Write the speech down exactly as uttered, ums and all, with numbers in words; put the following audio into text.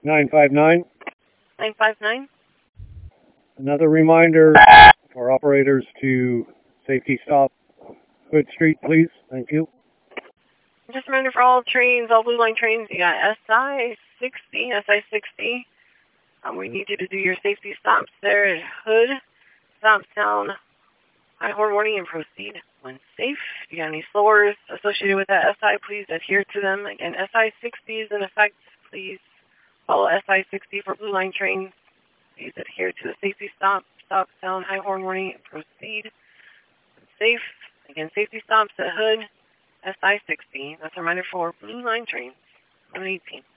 nine five nine. nine five nine. Another reminder for operators to safety stop Hood Street, please. Thank you. Just a reminder for all trains, all Blue Line trains, you got S I sixty, S I sixty. Um, we need you to do your safety stops there at Hood, Southtown, High Horn Warning, and proceed when safe. If you got any slowers associated with that S I, please adhere to them. Again, S I sixty is in effect. Please follow S I sixty for Blue Line trains. Please adhere to the safety stop, stop, sound, high horn warning, and proceed. Safe. Again, safety stops at Hood, S I sixty. That's a reminder for Blue Line trains, one eighteen.